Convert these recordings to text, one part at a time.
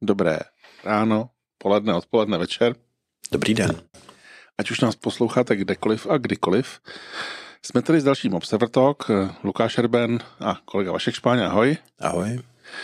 Dobré ráno, poledne, odpoledne, večer. Dobrý den. Ať už nás posloucháte kdekoliv a kdykoliv. Jsme tady s dalším Observer Talk, Lukáš Erben a kolega Vašek Špáň, ahoj. Ahoj.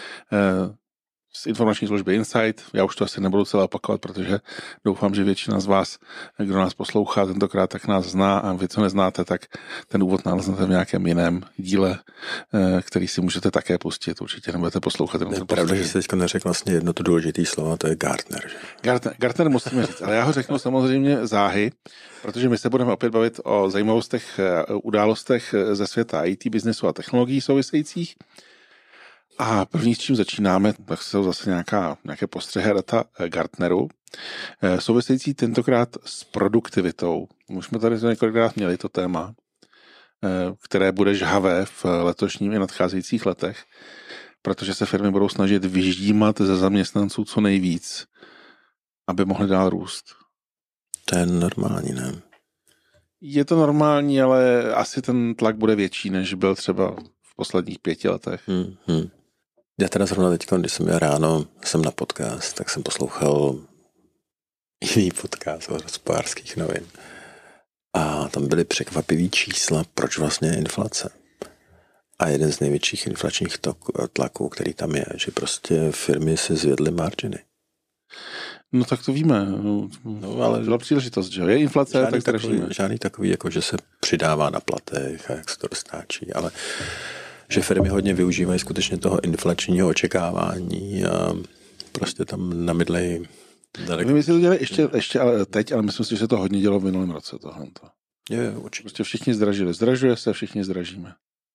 Z informační služby Insight. Já už to asi nebudu celé opakovat, protože doufám, že většina z vás, kdo nás poslouchá tentokrát, tak nás zná, a vy, co neznáte, tak ten úvod naleznete v nějakém jiném díle, který si můžete také pustit. Určitě nebudete poslouchat. Je pravda, že jsi teďka neřekl vlastně jedno to důležité slovo, to je Gartner. Že? Gartner musíme říct, ale já ho řeknu samozřejmě záhy, protože my se budeme opět bavit o zajímavostech, událostech ze světa IT, biznesu a technologií souvisejících. A první, s čím začínáme, tak jsou zase nějaké postřehy data Gartneru, související tentokrát s produktivitou. Už jsme tady několikrát měli to téma, které bude žhavé v letošním i nadcházejících letech, protože se firmy budou snažit vyždímat ze zaměstnanců co nejvíc, aby mohly dál růst. To je normální, ne? Je to normální, ale asi ten tlak bude větší, než byl třeba v posledních 5 letech. Já teda zrovna teď, když jsem měl ráno, jsem na podcast, tak jsem poslouchal jiný podcast od Hospodářských novin. A tam byly překvapivý čísla, proč vlastně je inflace. A jeden z největších inflačních tlaků, který tam je, že prostě firmy si zvedly marginy. No tak to víme, no, ale byla příležitost, že je inflace, tak žádný takový, jako že se přidává na platech a jak se to dostáčí, ale že firmy hodně využívají skutečně toho inflačního očekávání a prostě tam namydlejí daleko. My si to dělali ještě ale teď, ale myslím si, že se to hodně dělo v minulém roce tohle. Je, určitě. Prostě všichni zdražili. Zdražuje se, všichni zdražíme.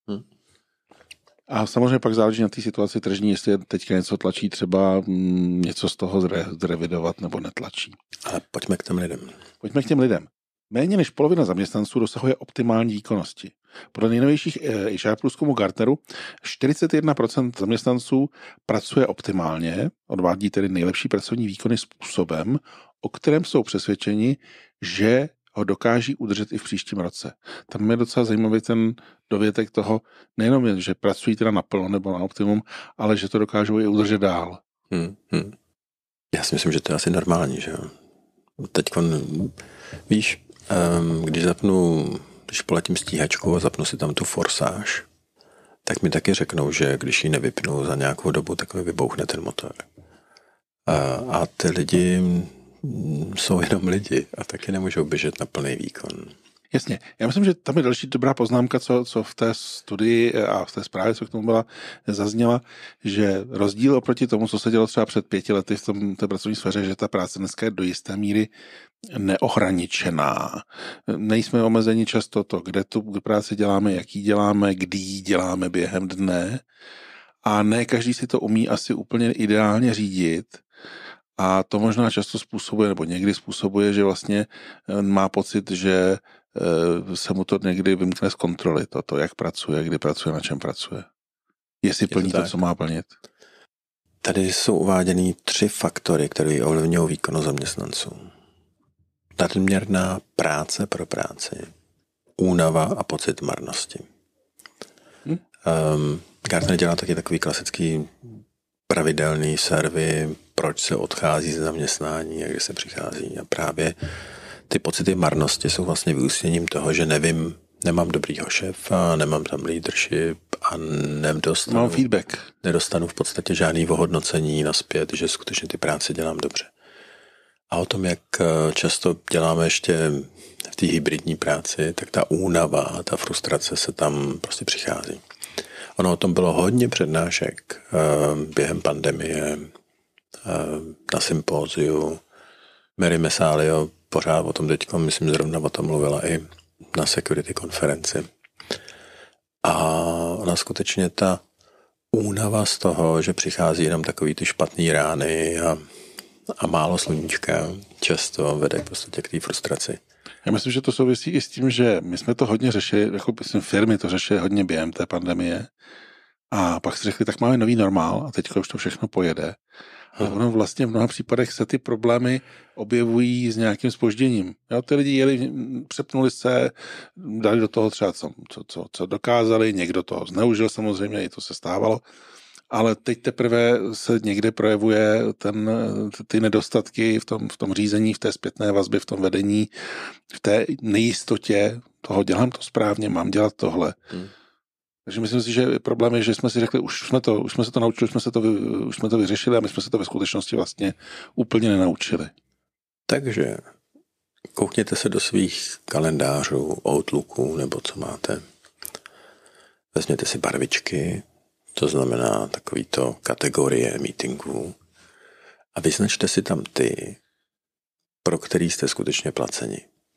A samozřejmě pak záleží na té situaci tržní, jestli teďka něco tlačí, třeba něco z toho zrevidovat nebo netlačí. Ale pojďme k těm lidem. Pojďme k těm lidem. Méně než polovina zaměstnanců dosahuje optimální výkonnosti. Podle nejnovějších HR průzkumu Gartneru 41% zaměstnanců pracuje optimálně, odvádí tedy nejlepší pracovní výkony způsobem, o kterém jsou přesvědčeni, že ho dokáží udržet i v příštím roce. Tam je docela zajímavý ten dovětek toho, nejenom, že pracují teda naplno nebo na optimum, ale že to dokážou i udržet dál. Já si myslím, že to je asi normální, že jo. Teď, víš, když poletím stíhačkou a zapnu si tam tu forsáž, tak mi taky řeknou, že když ji nevypnu za nějakou dobu, tak mi vybouchne ten motor. A ty lidi jsou jenom lidi a taky nemůžou běžet na plný výkon. Jasně. Já myslím, že tam je další dobrá poznámka, co v té studii a v té zprávě, co k tomu byla, zazněla, že rozdíl oproti tomu, co se dělo třeba před 5 lety v té pracovní sféře, že ta práce dneska je do jisté míry neohraničená. Nejsme omezeni často to, kde tu práci děláme, jaký děláme, kdy ji děláme během dne, a ne každý si to umí asi úplně ideálně řídit. A to možná často způsobuje, nebo někdy způsobuje, že vlastně má pocit, že se mu to někdy vymkne z kontroly, to, jak pracuje, kdy pracuje, na čem pracuje. Jestli plní to, co má plnit. Tady jsou uváděny 3 faktory, které ovlivňují výkon zaměstnanců. Nadměrná práce pro práci, únava a pocit marnosti. Gartner dělá taky takový klasický pravidelný survey, proč se odchází ze zaměstnání a kdy se přichází. A právě ty pocity marnosti jsou vlastně vyústěním toho, že nemám dobrýho šéfa, nemám tam leadership a mám feedback. Nedostanu v podstatě žádný ohodnocení naspět, že skutečně ty práce dělám dobře. A o tom, jak často děláme ještě v té hybridní práci, tak ta únava a ta frustrace se tam prostě přichází. Ono o tom bylo hodně přednášek během pandemie, na sympóziu. Mary Messaglio pořád o tom teďko, myslím, zrovna o tom mluvila i na security konferenci. A ona skutečně ta únava z toho, že přichází jenom takový ty špatný rány a málo sluníčka, často vede v podstatě k té frustraci. Já myslím, že to souvisí i s tím, že my jsme to hodně řešili, jako myslím, firmy to řešily hodně během té pandemie, a pak si řekli, tak máme nový normál a teďka už to všechno pojede. Ale ono vlastně v mnoha případech se ty problémy objevují s nějakým zpožděním. Jo, ty lidi jeli, přepnuli se, dali do toho třeba co dokázali, někdo toho zneužil samozřejmě, i to se stávalo, ale teď teprve se někde projevuje ty nedostatky v tom řízení, v té zpětné vazbě, v tom vedení, v té nejistotě toho dělám to správně, mám dělat tohle. Takže myslím si, že problém je, že jsme si řekli, už jsme se to naučili, už jsme to vyřešili a my jsme se to ve skutečnosti vlastně úplně nenaučili. Takže koukněte se do svých kalendářů, Outlooku nebo co máte. Vezměte si barvičky, to znamená takovýto kategorie meetingů a vyznačte si tam ty, pro který jste skutečně placeni.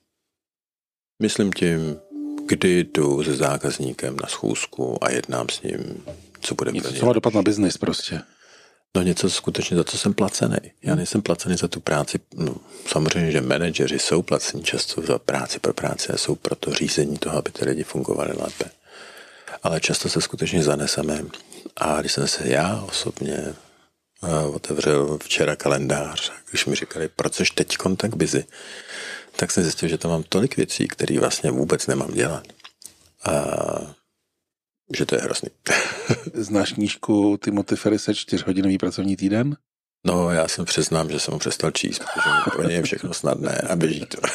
Myslím tím, kdy jdu se zákazníkem na schůzku a jednám s ním, co bude něco, co má dopad na biznis prostě. No něco skutečně, za co jsem placený. Já nejsem placený za tu práci. No, samozřejmě, že manažeři jsou placení často za práci pro práci a jsou pro to řízení toho, aby ty lidi fungovaly lépe. Ale často se skutečně zaneseme. A když jsem se já osobně otevřel včera kalendář, když mi říkali, proč jsi teď tak busy, tak jsem zjistil, že tam mám tolik věcí, které vlastně vůbec nemám dělat. A že to je hrozný. Znáš knížku Timothy Ferrise 4hodinový pracovní týden? No, já jsem přiznám, že jsem ho přestal číst, protože pro ně je všechno snadné a běží to.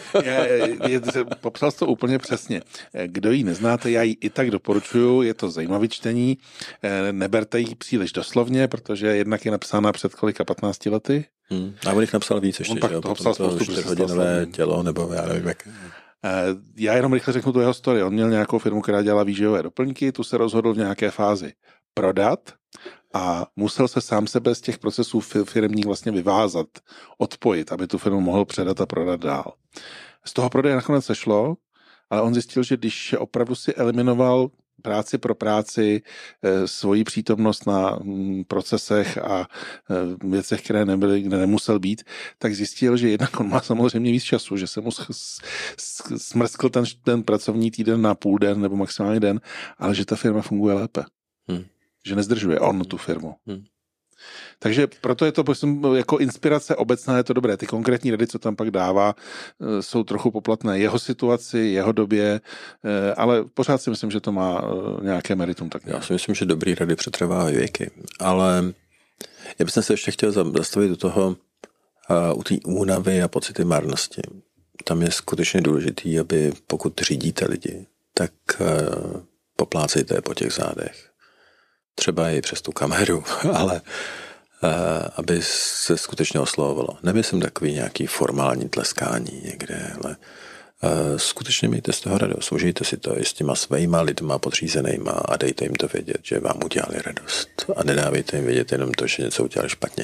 Popsal jsi to úplně přesně. Kdo ji neznáte, já ji i tak doporučuju, je to zajímavé čtení, neberte ji příliš doslovně, protože jednak je napsána před kolika 15 lety. A on jich napsal víc ještě, že jo? Toho psal spoustu 4hodinové tělo, nebo já nevím jak. Já jenom rychle řeknu tu jeho story. On měl nějakou firmu, která dělala výživové doplňky, tu se rozhodl v nějaké fázi prodat a musel se sám sebe z těch procesů firemních vlastně vyvázat, odpojit, aby tu firmu mohl předat a prodat dál. Z toho prodeje nakonec sešlo, ale on zjistil, že když opravdu si eliminoval práci pro práci, svoji přítomnost na procesech a věcech, které nebyly, kde nemusel být, tak zjistil, že jednak on má samozřejmě víc času, že se mu smrskl ten pracovní týden na půl den nebo maximálně den, ale že ta firma funguje lépe. Že nezdržuje on tu firmu. Takže proto je to jako inspirace obecná, je to dobré. Ty konkrétní rady, co tam pak dává, jsou trochu poplatné jeho situaci, jeho době, ale pořád si myslím, že to má nějaké meritum. Tak já si myslím, že dobrý rady přetrvávají věky, ale já bych se ještě chtěl zastavit do toho u té únavy a pocity marnosti. Tam je skutečně důležitý, aby pokud řídíte lidi, tak poplácejte po těch zádech. Třeba i přes tu kameru, ale aby se skutečně oslovovalo. Nemyslím takový nějaký formální tleskání někde, ale skutečně mějte z toho radost. Užijte si to i s těma svýma lidma podřízenýma a dejte jim to vědět, že vám udělali radost. A nedávejte jim vědět jenom to, že něco udělali špatně.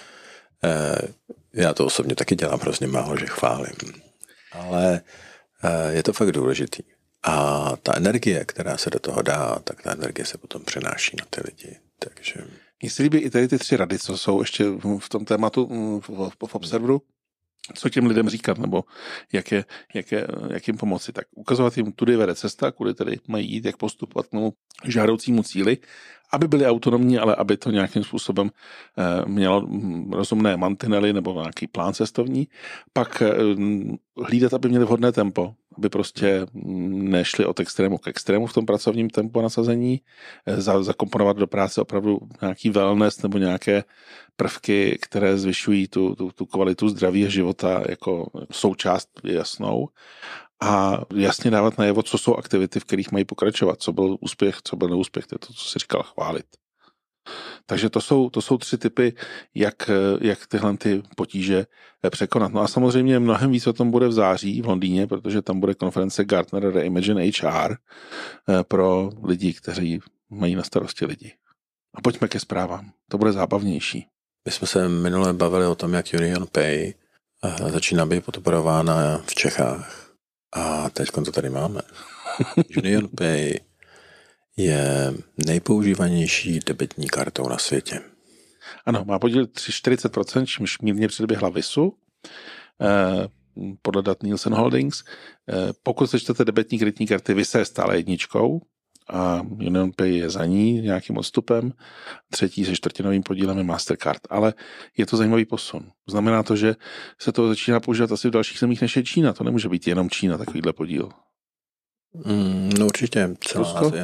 Já to osobně taky dělám hrozně málo, že chválím. Ale je to fakt důležitý. A ta energie, která se do toho dá, tak ta energie se potom přenáší na ty lidi. Takže... Mně se líbí i tady ty 3 rady, co jsou ještě v tom tématu v Observeru, co těm lidem říkat, nebo jak jim pomoci. Tak ukazovat jim, tudy vede cesta, kudy tedy mají jít, jak postupovat k tomu žádoucímu cíli, aby byli autonomní, ale aby to nějakým způsobem mělo rozumné mantinely nebo nějaký plán cestovní. Pak hlídat, aby měli vhodné tempo, aby prostě nešli od extrému k extrému v tom pracovním tempu nasazení, zakomponovat do práce opravdu nějaký wellness nebo nějaké prvky, které zvyšují tu kvalitu zdraví a života jako součást jasnou a jasně dávat najevo, co jsou aktivity, v kterých mají pokračovat, co byl úspěch, co byl neúspěch, to je to, co si říkal, chválit. Takže to jsou 3 typy, jak tyhle ty potíže překonat. No a samozřejmě mnohem víc o tom bude v září v Londýně, protože tam bude konference Gartner Reimagine HR pro lidi, kteří mají na starosti lidi. A pojďme ke zprávám. To bude zábavnější. My jsme se minule bavili o tom, jak Union Pay začíná být podporována v Čechách. A teď to tady máme. Union Pay je nejpoužívanější debetní kartou na světě. Ano, má podíl 40%, čímž mírně předběhla Visu, podle dat Nielsen Holdings. Pokud sečtete debetní kreditní karty, Visa je stále jedničkou a Union Pay je za ní nějakým odstupem. 3. se 4% podílem je Mastercard, ale je to zajímavý posun. Znamená to, že se to začíná používat asi v dalších zemích, než je Čína. To nemůže být jenom Čína, takovýhle podíl. No určitě, celá Asie.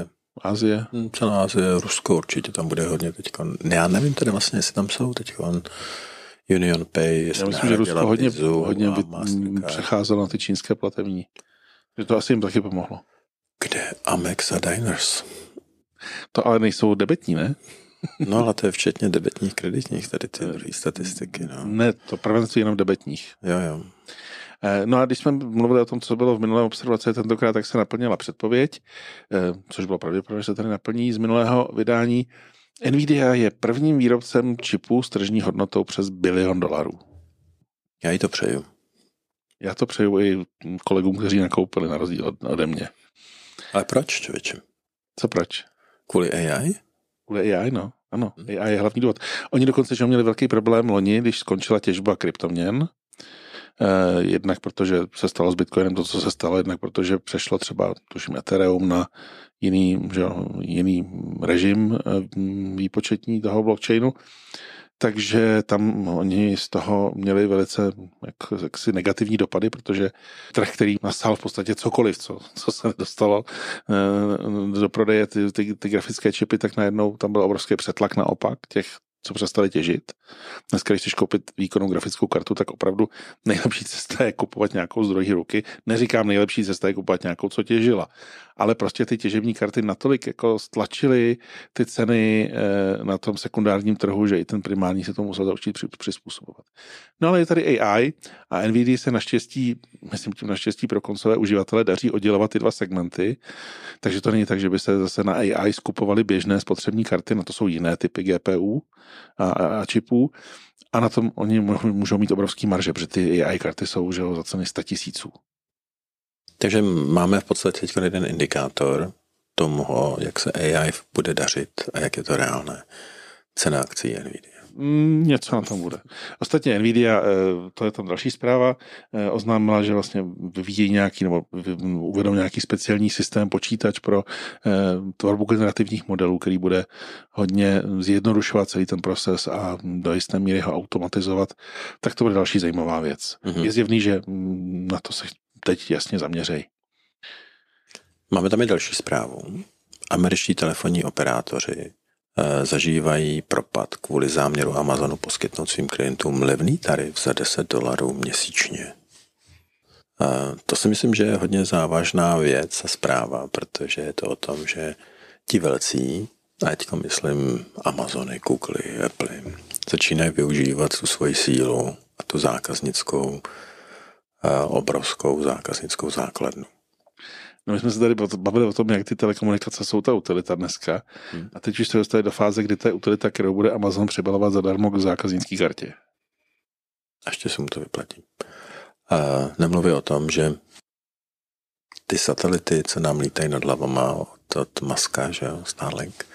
Asie? Celá Asie, Rusko určitě tam bude hodně teďka. Já nevím tedy vlastně, jestli tam jsou teďka Union Pay. Já myslím, že Rusko hodně přecházelo na ty čínské platební. Že to asi jim taky pomohlo. Kde? Amex a Diners. To ale nejsou debetní, ne? No ale to je včetně debetních, kreditních, tady ty statistiky. No. Ne, to prvenství jenom debetních. Jo. No a když jsme mluvili o tom, co bylo v minulé observaci tentokrát, tak se naplnila předpověď, což bylo pravděpodobně, že se tady naplní z minulého vydání. Nvidia je prvním výrobcem čipů s tržní hodnotou přes $1 bilion. Já jí to přeju. Já to přeju i kolegům, kteří nakoupili na rozdíl ode mě. Ale proč, člověče? Co proč? Kvůli AI? Kvůli AI, no. Ano, AI je hlavní důvod. Oni dokonce, že měli velký problém loni, když skončila těžba kryptoměn. Jednak protože se stalo s Bitcoinem to, co se stalo, jednak protože přešlo třeba, tuším, Ethereum na jiný režim výpočetní toho blockchainu. Takže tam oni z toho měli velice jaksi negativní dopady, protože trh, který nastal v podstatě cokoliv, co se dostalo do prodeje ty grafické čipy, tak najednou tam byl obrovský přetlak naopak těch, co přestali těžit. Dneska, když chceš koupit výkonnou grafickou kartu, tak opravdu nejlepší cesta je kupovat nějakou z druhé ruky. Neříkám nejlepší cesta je kupovat nějakou, co těžila. Ale prostě ty těžební karty natolik jako stlačily ty ceny na tom sekundárním trhu, že i ten primární se tomu musel začít přizpůsobovat. No ale je tady AI a Nvidia se naštěstí, myslím tím naštěstí pro koncové uživatele, daří oddělovat ty dva segmenty, takže to není tak, že by se zase na AI skupovaly běžné spotřební karty, na to jsou jiné typy GPU a čipů a na tom oni můžou mít obrovský marže, protože ty AI karty jsou že za ceny 100 000. Takže máme v podstatě teď jeden indikátor tomu, jak se AI bude dařit a jak je to reálné. Cena akcí Nvidia. Něco na tom bude. Ostatně Nvidia, to je tam další zpráva, oznámila, že vlastně vyvíjí nějaký, nebo uvedou nějaký speciální systém počítač pro tvorbu generativních modelů, který bude hodně zjednodušovat celý ten proces a do jisté míry ho automatizovat. Tak to bude další zajímavá věc. Mm-hmm. Je zjevný, že na to se teď jasně zaměřej. Máme tam i další zprávu. Američtí telefonní operátoři zažívají propad kvůli záměru Amazonu poskytnout svým klientům levný tarif za $10 měsíčně. To si myslím, že je hodně závažná věc a zpráva, protože je to o tom, že ti velcí, a teďka myslím Amazony, Google, Apple, začínají využívat tu svoji sílu a tu zákaznickou, obrovskou zákaznickou základnu. No my jsme se tady bavili o tom, jak ty telekomunikace jsou ta utilita dneska. A teď už se dostali do fáze, kdy ta utilita, kterou bude Amazon přibalovat zadarmo k zákaznické kartě. A ještě se mu to vyplatí. Nemluví o tom, že ty satelity, co nám lítají nad hlavama od Muska, že jo, Starlink,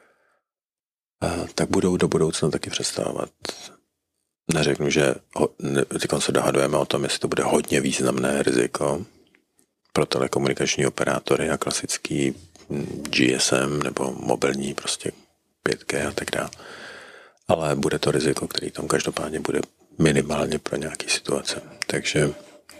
tak budou do budoucna taky představovat. Neřeknu, že teď se dohadujeme o tom, jestli to bude hodně významné riziko pro telekomunikační operátory a klasický GSM nebo mobilní prostě 5G a tak dále. Ale bude to riziko, který tam každopádně bude minimálně pro nějaký situace. Takže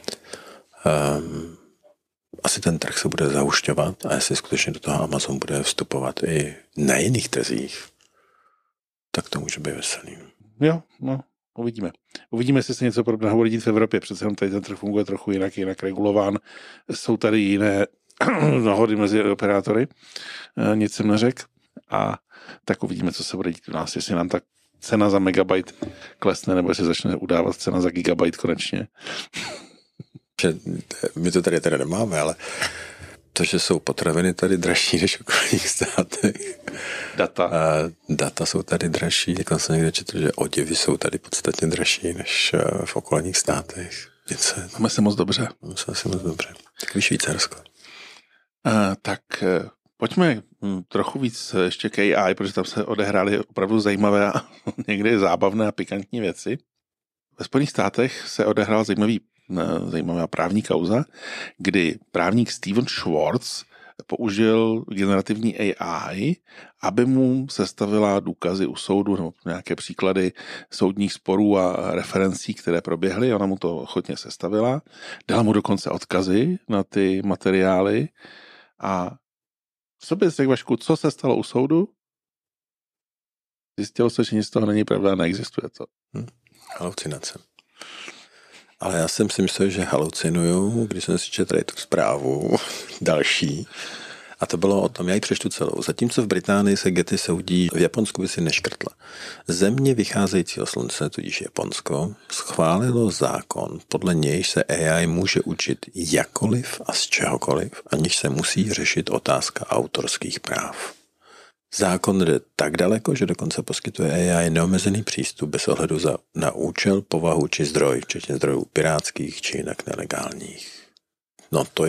asi ten trh se bude zahušťovat a jestli skutečně do toho Amazon bude vstupovat i na jiných trzích, tak to může být veselý. Jo, no. Uvidíme, jestli se něco podobného bude dít v Evropě. Přece jenom tady ten trh funguje trochu jinak regulován. Jsou tady jiné dohody mezi operátory. Nic jsem neřekl. A tak uvidíme, co se bude dít u nás. Jestli nám ta cena za megabyte klesne, nebo jestli začne udávat cena za gigabyte konečně. My to tady teda nemáme, ale to, že jsou potraviny tady dražší než v okolních státech. Data jsou tady dražší, jako jsem někde četl, že oděvy jsou tady podstatně dražší než v okolních státech. Máme se moc dobře. Takový Švýcarsko. Tak pojďme trochu víc ještě k AI, protože tam se odehrály opravdu zajímavé a někdy zábavné a pikantní věci. Ve Spojených státech se odehrál zajímavá právní kauza, kdy právník Steven Schwartz použil generativní AI, aby mu sestavila důkazy u soudu nebo nějaké příklady soudních sporů a referencí, které proběhly. Ona mu to ochotně sestavila. Dala mu dokonce odkazy na ty materiály a Co bys řekl, Vašku, co se stalo u soudu? Zjistilo se, že nic z toho není pravda, neexistuje to. Halucinace. Ale já jsem si myslel, že halucinuju, když jsem si četl tu zprávu další. A to bylo o tom, já ji přečtu celou. Zatímco v Británii se Getty soudí, v Japonsku by si neškrtla. Země vycházejícího slunce, tudíž Japonsko, schválilo zákon, podle nějž se AI může učit jakkoliv a z čehokoliv, aniž se musí řešit otázka autorských práv. Zákon jde tak daleko, že dokonce poskytuje AI neomezený přístup bez ohledu na účel, povahu či zdroj, včetně zdrojů pirátských či jinak nelegálních. No to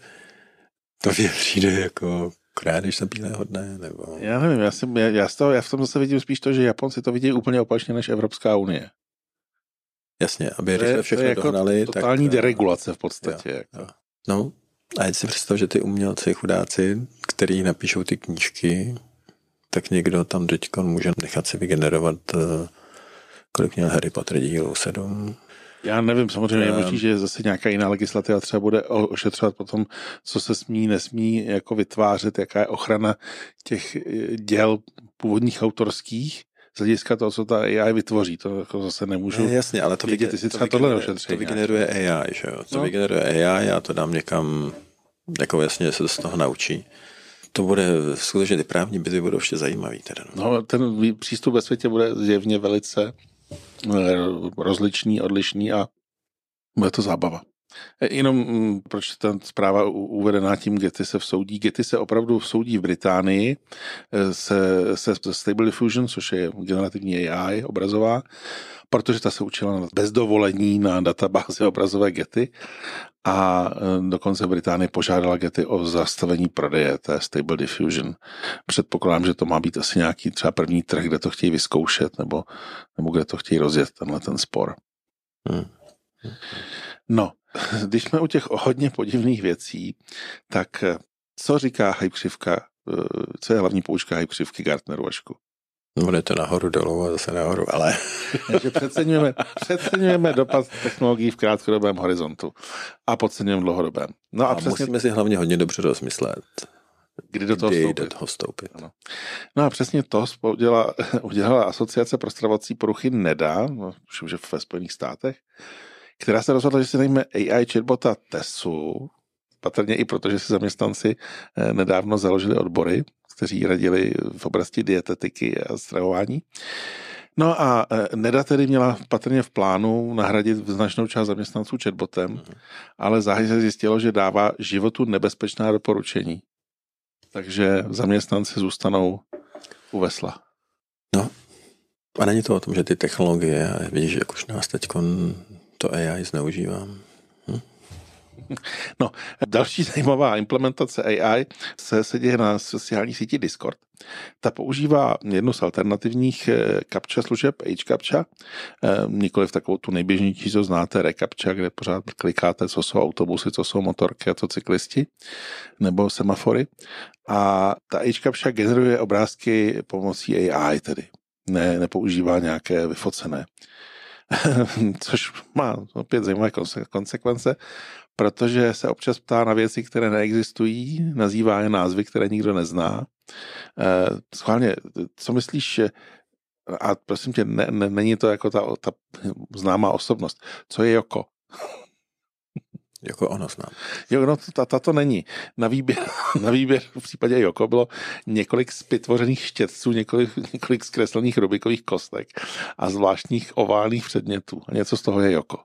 mě přijde jako krádež na bílé hodné, nebo... Já nevím, já v tom zase vidím spíš to, že Japonci to vidí úplně opačně než Evropská unie. Jasně, aby rychle všechno dohnali. Jako totální deregulace v podstatě. Jo, jako. jo. No, a jen si představ, že ty umělci, chudáci, který napíšou ty knížky, tak někdo tam teďkon může nechat si vygenerovat, kolik měl Harry Potter dílů, 7. Já nevím, samozřejmě je možný, že zase nějaká jiná legislativa třeba bude ošetřovat potom, co se smí, nesmí jako vytvářet, jaká je ochrana těch děl původních autorských z hlediska toho, co ta AI vytvoří. To jako zase nemůžu jasně, ale to vědět, jestli třeba tohle neošetří. To vygeneruje AI, že jo? To vygeneruje AI, já to dám někam, jako jasně se z toho naučí. To bude skutečně, ty právní bitvy budou ještě zajímavý. Teda, no, ten přístup ve světě bude zjevně velice rozličný, odlišný a bude to zábava. Jenom proč ta zpráva uvedená tím Getty se vsoudí. Getty se opravdu vsoudí v Británii se Stable Diffusion, což je generativní AI obrazová, protože ta se učila bez dovolení na databázi obrazové Getty a dokonce v Británii požádala Getty o zastavení prodeje té Stable Diffusion. Předpokládám, že to má být asi nějaký třeba první trh, kde to chtějí vyzkoušet nebo kde to chtějí rozjet ten spor. No, když jsme u těch hodně podivných věcí, tak co říká hype křivka, co je hlavní poučka hype křivky Gartneru, Vašku? Bude to nahoru, dolů a zase nahoru, ale... Takže přeceňujeme dopad technologií v krátkodobém horizontu a podceňujeme dlouhodobém. No a přesně... musíme si hlavně hodně dobře rozmyslet, kdy do toho vstoupit. Ano. No a přesně to udělala Asociace pro stravovací poruchy NEDA, myslím, že ve Spojených státech, která se rozhodla, že si najme AI chatbota Tessu, patrně i proto, že si zaměstnanci nedávno založili odbory, kteří radili v oblasti dietetiky a stravování. No a NEDA tedy měla patrně v plánu nahradit značnou část zaměstnanců chatbotem, ale záhy se zjistilo, že dává životu nebezpečná doporučení. Takže zaměstnanci zůstanou u vesla. No, a není to o tom, že ty technologie, vidíš, jak už nás teďkon to AI zneužívám. No, další zajímavá implementace AI se děje na sociální síti Discord. Ta používá jednu z alternativních captcha služeb, HCaptcha, nikoliv takovou tu nejběžnější, co znáte, reCaptcha, kde pořád klikáte, co jsou autobusy, co jsou motorky a co cyklisti, nebo semafory. A ta HCaptcha generuje obrázky pomocí AI tedy. Nepoužívá nějaké vyfocené. Což má opět zajímavé konsekvence, protože se občas ptá na věci, které neexistují, nazývá je názvy, které nikdo nezná. Schválně, co myslíš, a prosím tě, není to jako ta známá osobnost. Co je Joko? Jako ono znám. Jo, no, to není. Na výběr v případě Joko bylo několik zpytvořených štětců, několik zkreslených rubikových kostek a zvláštních oválných předmětů. A něco z toho je Joko.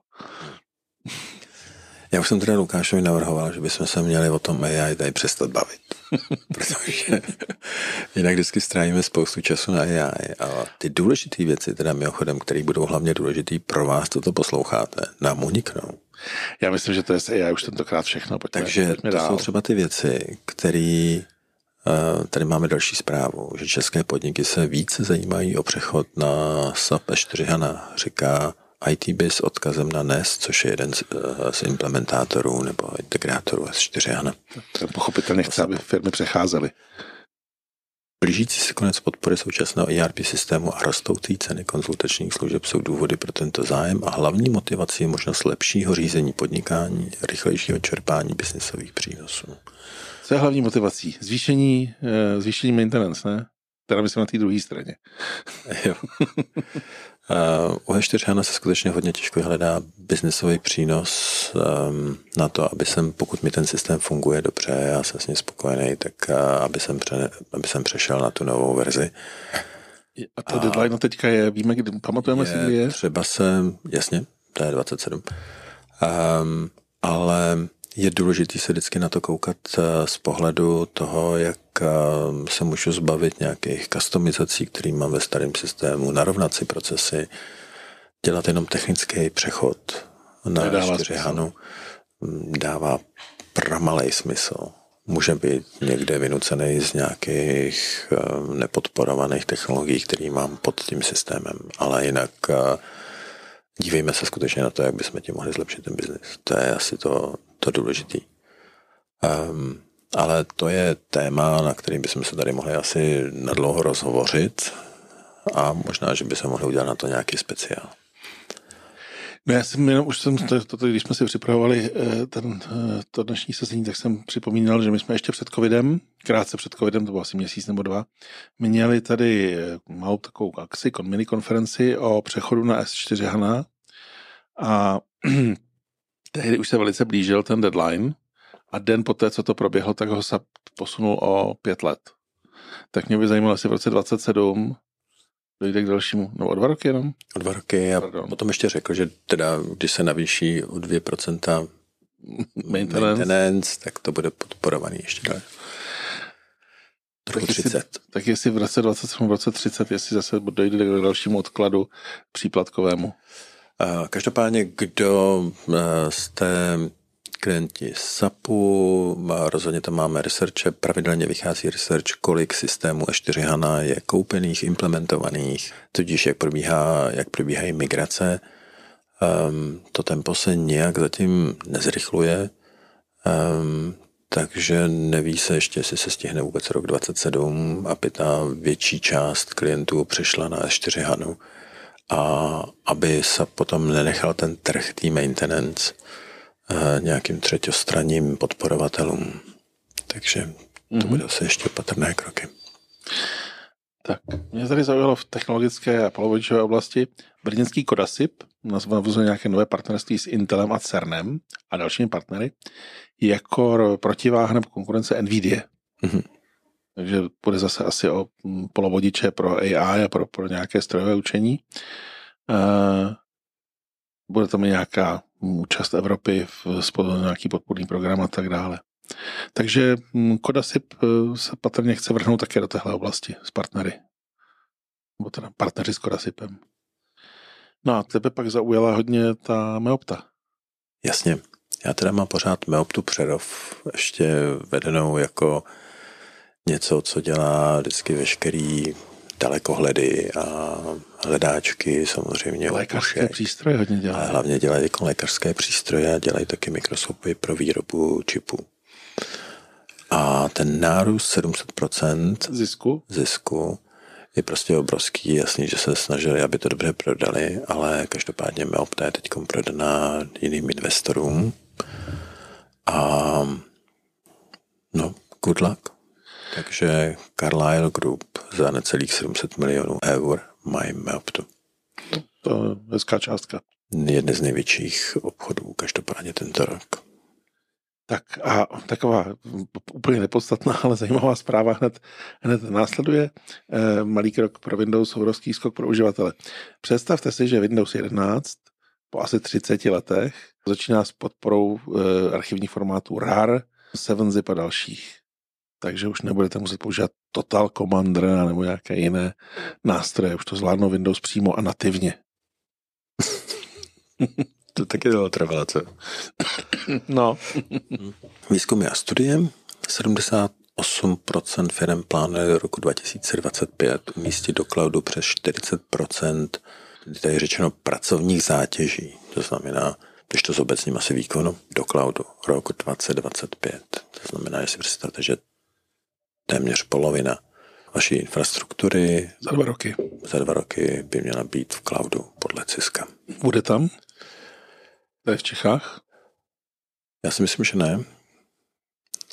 Já už jsem teda Lukášovi navrhoval, že bychom se měli o tom AI tady přestat bavit. Protože jinak vždycky strávíme spoustu času na AI. A ty důležité věci, teda mimochodem, které budou hlavně důležitý pro vás, co to posloucháte, nám uniknou. Já myslím, že to je s AI už tentokrát všechno. Takže to jsou třeba ty věci, které tady máme další zprávu, že české podniky se více zajímají o přechod na SAP S4 HANA, říká ITBiz s odkazem na NES, což je jeden z implementátorů nebo integrátorů S4 HANA. Pochopitelně chce, aby firmy přecházely. Blížící se konec podpory současného ERP systému a rostoucí ceny konzultačních služeb jsou důvody pro tento zájem a hlavní motivací je možnost lepšího řízení podnikání, rychlejšího čerpání biznisových přínosů. Co je hlavní motivací? Zvýšení maintenance, ne? Teda myslím na té druhé straně. Jo. U H4HANA se skutečně hodně těžko hledá biznesový přínos na to, pokud mi ten systém funguje dobře, já jsem s ním spokojený, tak aby jsem přešel na tu novou verzi. A to deadline teďka je, víme, pamatujeme si, kdy je? Jasně, to je 27. Ale je důležité se vždycky na to koukat z pohledu toho, jak se můžu zbavit nějakých customizací, které mám ve starém systému, narovnat si procesy, dělat jenom technický přechod na H4HANu dává pramalej smysl. Může být někde vynucený z nějakých nepodporovaných technologií, které mám pod tím systémem, ale jinak dívejme se skutečně na to, jak bychom tím mohli zlepšit ten biznis. To je asi to důležitý. Ale to je téma, na kterým bychom se tady mohli asi nadlouho rozhovořit a možná, že by se mohli udělat na to nějaký speciál. No když jsme si připravovali to dnešní sezení, tak jsem připomínal, že my jsme ještě před covidem, krátce před covidem, to bylo asi měsíc nebo 2, měli tady malou takovou akci, mini-konferenci o přechodu na S4HANA a tehdy už se velice blížil ten deadline a den poté, co to proběhlo, tak ho se posunul o 5 let. Tak mě by zajímalo, jestli v roce 27 dojde k dalšímu, no o 2 roky jenom? O 2 roky a potom ještě řekl, že teda, když se navýší o 2% maintenance, tak to bude podporovaný ještě. Tak 30. Tak jestli v roce 27, v roce 30, jestli zase dojde k dalšímu odkladu příplatkovému. Každopádně, kdo jste klienti SAPu, rozhodně tam máme researche, pravidelně vychází research, kolik systémů S4HANA je koupených, implementovaných, tudíž jak probíhají migrace. To tempo se nějak zatím nezrychluje, takže neví se ještě, jestli se stihne vůbec rok 27, aby ta větší část klientů přešla na S4HANu a aby se potom nenechal ten trh té maintenance nějakým třetostranním podporovatelům. Takže to bude asi ještě opatrné kroky. Tak, mě tady zaujalo v technologické a polovodičové oblasti brněnský Codasip, navazuje nějaké nové partnerství s Intelem a CERNem a dalšími partnery, jako protiváha nebo konkurence NVIDIA. Takže bude zase asi o polovodiče pro AI a pro nějaké strojové učení. Bude tam i nějaká účast Evropy v nějaký podpůrný program a tak dále. Takže Codasip se patrně chce vrhnout také do téhle oblasti s partnery. Nebo teda partneři s Codasipem. No a tebe pak zaujala hodně ta Meopta. Jasně. Já teda mám pořád Meoptu Přerov ještě vedenou jako něco, co dělá vždycky veškerý dalekohledy a hledáčky samozřejmě. Lékařské přístroje hodně dělají. A hlavně dělají jako lékařské přístroje a dělají taky mikroskopy pro výrobu čipů. A ten nárůst 700% zisku je prostě obrovský. Jasný, že se snažili, aby to dobře prodali, ale každopádně Meopta je teď prodaná jiným investorům. A no, good luck. Takže Carlyle Group za necelých 700 milionů eur mají Meoptu. To je hezká částka. Jedny z největších obchodů každopádně tento rok. Tak a taková úplně nepodstatná, ale zajímavá zpráva hned následuje. Malý krok pro Windows, obrovský skok pro uživatele. Představte si, že Windows 11 po asi 30 letech začíná s podporou archivních formátů RAR, 7zip a dalších. Takže už nebudete muset používat Total Commander nebo nějaké jiné nástroje. Už to zvládnou Windows přímo a nativně. To taky dalo trvala, co? No. Výzkumy a studie. 78% firm plánuje do roku 2025 umístit do cloudu přes 40%, tady je řečeno pracovních zátěží. To znamená, když to zobecním asi výkonu, do cloudu roku 2025. To znamená, že si představte, že téměř polovina vaší infrastruktury za 2 roky by měla být v cloudu podle Ciska. Bude tam? To je v Čechách? Já si myslím, že ne.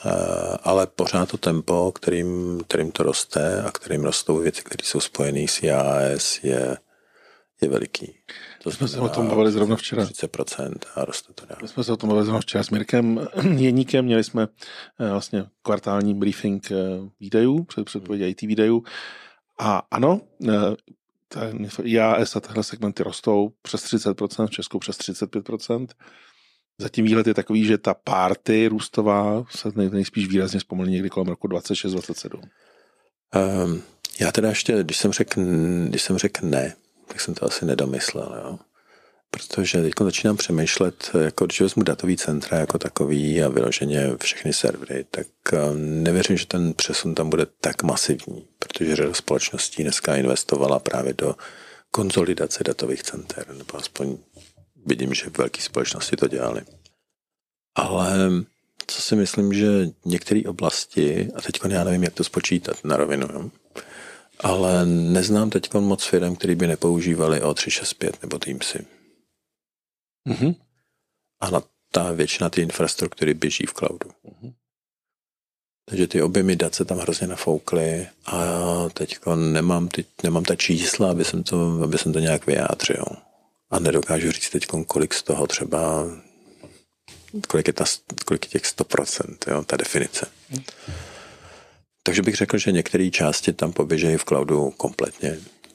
Ale pořád to tempo, kterým to roste a kterým rostou věci, které jsou spojené s IaaS, je veliký. To jsme se o tom bavili zrovna včera. 30% a roste to dál. My jsme se o tom bavili zrovna včera s Mirkem Jeníkem. Měli jsme vlastně kvartální briefing výdajů, předpověď IT výdajů. A ano, IaaS a tyhle segmenty rostou přes 30%, v Česku přes 35%. Zatím výhled je takový, že ta party růstová se nejspíš výrazně zpomalí někdy kolem roku 26-27. Já teda ještě, když jsem řekl ne, tak jsem to asi nedomyslel, jo. Protože teď začínám přemýšlet, jako když vezmu datový centra jako takový a vyloženě všechny servery, tak nevěřím, že ten přesun tam bude tak masivní, protože řada společností dneska investovala právě do konsolidace datových center, nebo aspoň vidím, že velké společnosti to dělaly. Ale co si myslím, že některé oblasti, a teď já nevím, jak to spočítat na rovinu, jo? Ale neznám teď moc firm, který by nepoužívali O365 nebo Teamsy. Mm-hmm. A ta většina té infrastruktury běží v cloudu. Mm-hmm. Takže ty objemy dat se tam hrozně nafoukly a teď nemám ta čísla, aby jsem to nějak vyjádřil. A nedokážu říct teď, kolik z toho třeba, kolik je těch 100%, jo, ta definice. Takže bych řekl, že některé části tam poběžejí v cloudu kompletně.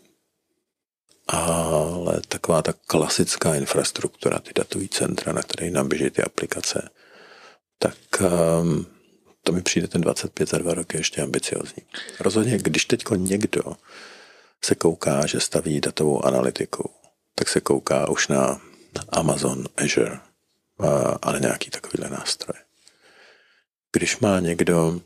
Ale taková ta klasická infrastruktura, ty datové centra, na které nám běží ty aplikace, tak to mi přijde ten 25 za 2 roky ještě ambiciozní. Rozhodně, když teď někdo se kouká, že staví datovou analytiku, tak se kouká už na Amazon Azure, ale nějaký takovýhle nástroj. Když má někdo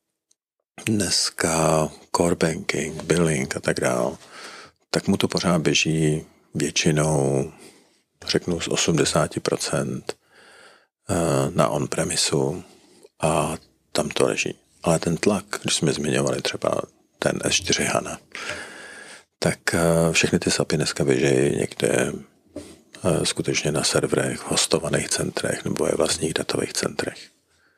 dneska core banking, billing a tak dále, tak mu to pořád běží většinou, řeknu z 80% na on-premisu a tam to leží. Ale ten tlak, když jsme zmiňovali třeba ten S4 HANA, tak všechny ty SAPy dneska běžejí někde skutečně na serverech, hostovaných centrech nebo ve vlastních datových centrech.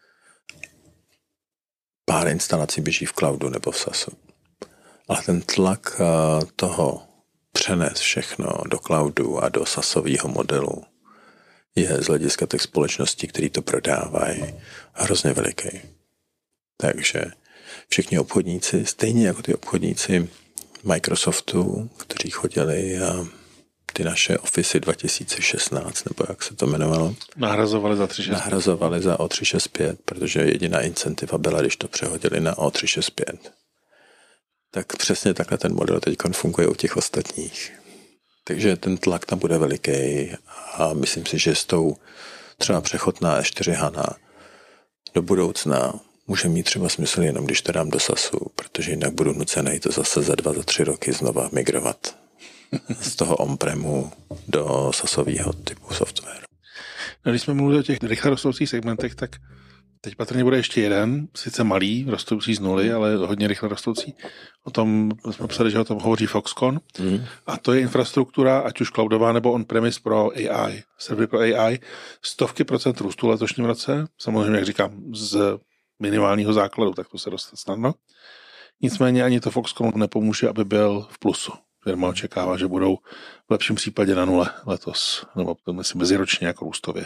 Pár instalací běží v cloudu nebo v SaaSu. Ale ten tlak toho přenést všechno do cloudu a do SaaSového modelu je z hlediska těch společností, které to prodávají, hrozně veliký. Takže všichni obchodníci, stejně jako ty obchodníci Microsoftu, kteří chodili a ty naše Office 2016, nebo jak se to jmenovalo, nahrazovali za O365, protože jediná incentiva byla, když to přehodili na O365. Tak přesně takhle ten model teď funguje u těch ostatních. Takže ten tlak tam bude veliký a myslím si, že s tou třeba přechod na S4 HANA do budoucna může mít třeba smysl jenom, když to dám do SaaSu, protože jinak budu nucený to zase za 2, za 3 roky znova migrovat z toho on-premu do SaaSového typu softwaru. No, když jsme mluvili o těch rychle rostoucích segmentech, tak teď patrně bude ještě jeden, sice malý, rostoucí z nuly, ale hodně rychle rostoucí. O tom jsme psali, že o tom hovoří Foxconn. A to je infrastruktura, ať už cloudová nebo on-premise pro AI, servery pro AI. 100% růstu v letošním roce, samozřejmě, jak říkám, z minimálního základu, tak to se dostane snadno. Nicméně ani to Foxconn nepomůže, aby byl v plusu. Firma očekává, že budou v lepším případě na nule letos, nebo myslím meziročně jako růstově.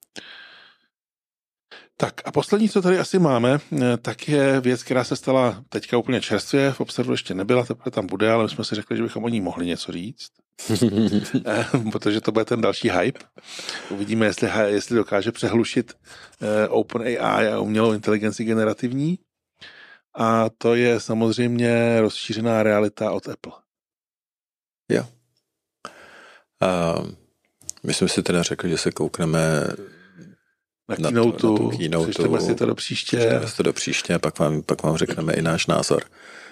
Tak a poslední, co tady asi máme, tak je věc, která se stala teďka úplně čerstvě, v Observu ještě nebyla, teprve tam bude, ale my jsme si řekli, že bychom o ní mohli něco říct, protože to bude ten další hype. Uvidíme, jestli dokáže přehlušit OpenAI a umělou inteligenci generativní. A to je samozřejmě rozšířená realita od Apple. Jo. My jsme si teda řekli, že se koukneme na keynoteu, přečteme si to do příště. A pak vám řekneme i náš názor.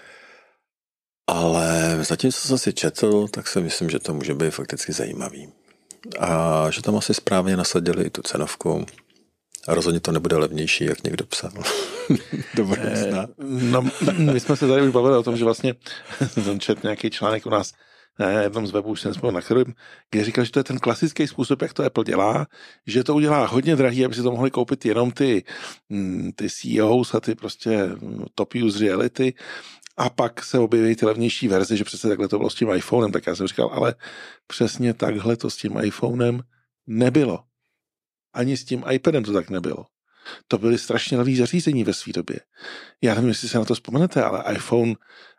Ale zatím, co jsem si četl, tak si myslím, že to může být fakticky zajímavý. A že tam asi správně nasadili i tu cenovku. A rozhodně to nebude levnější, jak někdo psal. No, my jsme se tady už bavili o tom, že vlastně jsem četl nějaký článek u nás na jednom z webů, už jsem spomněl, na kterém, kde říkal, že to je ten klasický způsob, jak to Apple dělá, že to udělá hodně drahý, aby si to mohli koupit jenom ty CEOs a ty prostě top use reality, a pak se objeví ty levnější verze, že přesně takhle to bylo s tím iPhonem, tak já jsem říkal, ale přesně takhle to s tím iPhonem nebylo. Ani s tím iPadem to tak nebylo. To byly strašně nový zařízení ve své době. Já nevím, jestli se na to vzpomenete, ale iPhone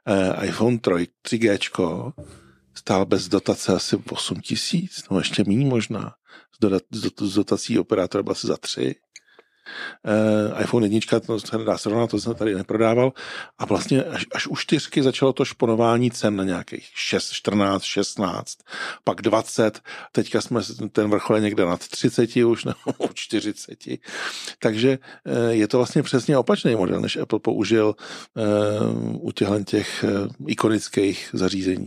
3G stál bez dotace asi 8 000, no ještě méně možná. Z dotací operátora byl asi za 3. iPhone 1, to se nedá srovnat, to jsem tady neprodával. A vlastně až u 4 začalo to šponování cen na nějakých 14, 16, pak 20, teďka jsme ten vrchol někde nad 30 už, nebo 40. Takže je to vlastně přesně opačný model, než Apple použil u těch ikonických zařízení.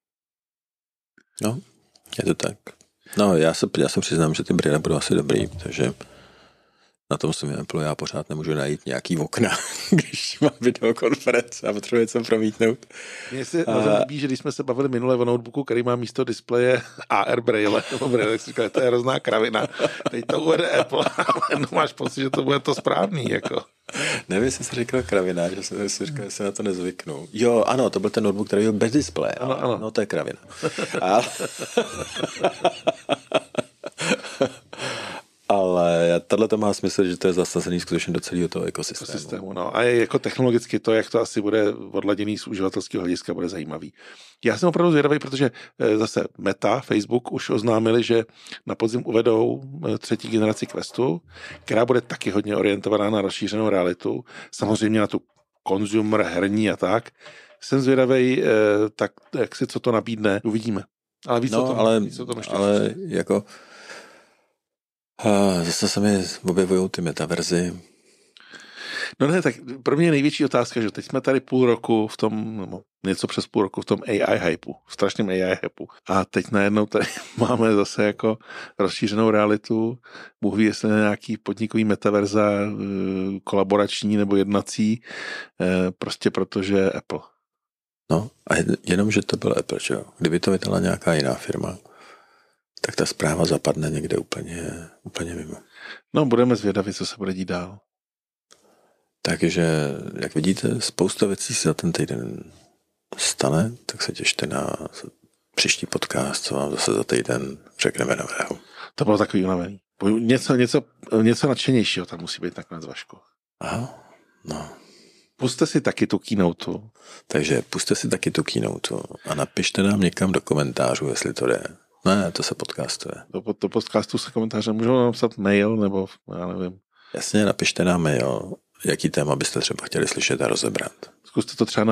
No, je to tak. No, já se přiznám, že ty brýle budou asi dobrý, takže na tom svém Apple já pořád nemůžu najít nějaký okna, když mám videokonference a potřebuji něco promítnout. Mně se líbí, že když jsme se bavili minule o notebooku, který má místo displeje AR braille, tak si říkali, to je hrozná kravina. Teď to uvede Apple, ale no máš pocit, že to bude to správný, jako. Nevím, jestli jsi říkal kravina, že jsem si říkal, že se na to nezvyknu. Jo, ano, to byl ten notebook, který byl bez displeje. Ano. No, to je kravina. Ale tohle to má smysl, že to je zasazený skutečně do celého toho ekosystému. No. A jako technologicky to, jak to asi bude odladěný z uživatelského hlediska, bude zajímavý. Já jsem opravdu zvědavý, protože zase Meta, Facebook už oznámili, že na podzim uvedou 3. generaci Questu, která bude taky hodně orientovaná na rozšířenou realitu, samozřejmě na tu consumer, herní a tak. Jsem zvědavý, tak jak si co to nabídne, uvidíme. Ale víc o tom ještě. Ale jako zase se mi objevují ty metaverzy. No ne, tak pro mě je největší otázka, že teď jsme tady půl roku v tom, nebo něco přes půl roku v tom AI hypeu, v strašném AI hypeu. A teď najednou tady máme zase jako rozšířenou realitu. Bůh ví, jestli nějaký podnikový metaverza kolaborační nebo jednací, prostě protože Apple. No a jenom, že to byl Apple, že jo? Kdyby to vydala nějaká jiná firma, tak ta zpráva zapadne někde úplně mimo. No, budeme zvědaví, co se bude dít dál. Takže, jak vidíte, spousta věcí se za ten týden stane, tak se těšte na příští podcast, co vám zase za týden řekneme nového. To bylo takový unavený. Něco nadšenějšího tam musí být nakonec, Vašku. Aha, no. Puste si taky tu keynote. Takže puste si taky tu keynote a napište nám někam do komentářů, jestli to jde. Ne, to se podcastuje. Do podcastu se komentáře můžou napsat mail, nebo já nevím. Jasně, napište nám mail, jaký téma byste třeba chtěli slyšet a rozebrat. Zkuste to třeba na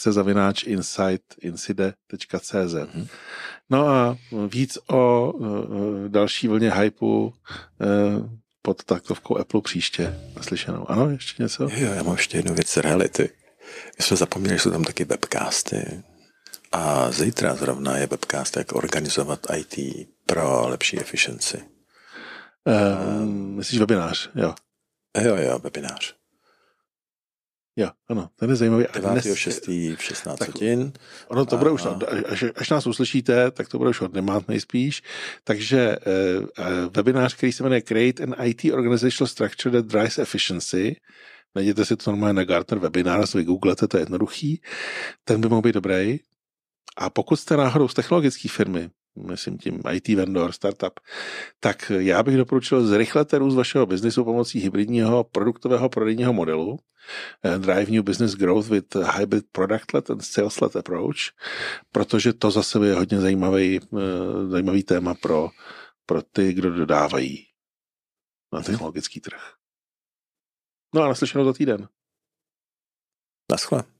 redakce@insightincide.cz. Mm-hmm. No a víc o další vlně hypeu pod taktovkou Apple příště naslyšenou. Ano, ještě něco? Jo, já mám ještě jednu věc reality. My jsme zapomněli, že jsou tam taky webcasty. A zítra zrovna je webcast, jak organizovat IT pro lepší efficiency. Myslíš webinář, jo? Jo, webinář. Jo, ano, ten je zajímavý. 9.6. v 16 hodin. Ono to bude už, až nás uslyšíte, tak to bude už od Nemát nejspíš. Takže webinář, který se jmenuje Create an IT Organizational Structure that Drives Efficiency. Najděte si to normálně na Gartner webinář, vygooglete, to je jednoduchý. Ten by mohl být dobrý. A pokud jste náhodou z technologické firmy, myslím tím IT vendor, startup, tak já bych doporučil zrychlete růst vašeho biznisu pomocí hybridního produktového prodejního modelu Drive New Business Growth with Hybrid Product-led and Sales-led Approach, protože to zase je hodně zajímavý téma pro ty, kdo dodávají na technologický trh. No a naslyšenou za týden. Naschle.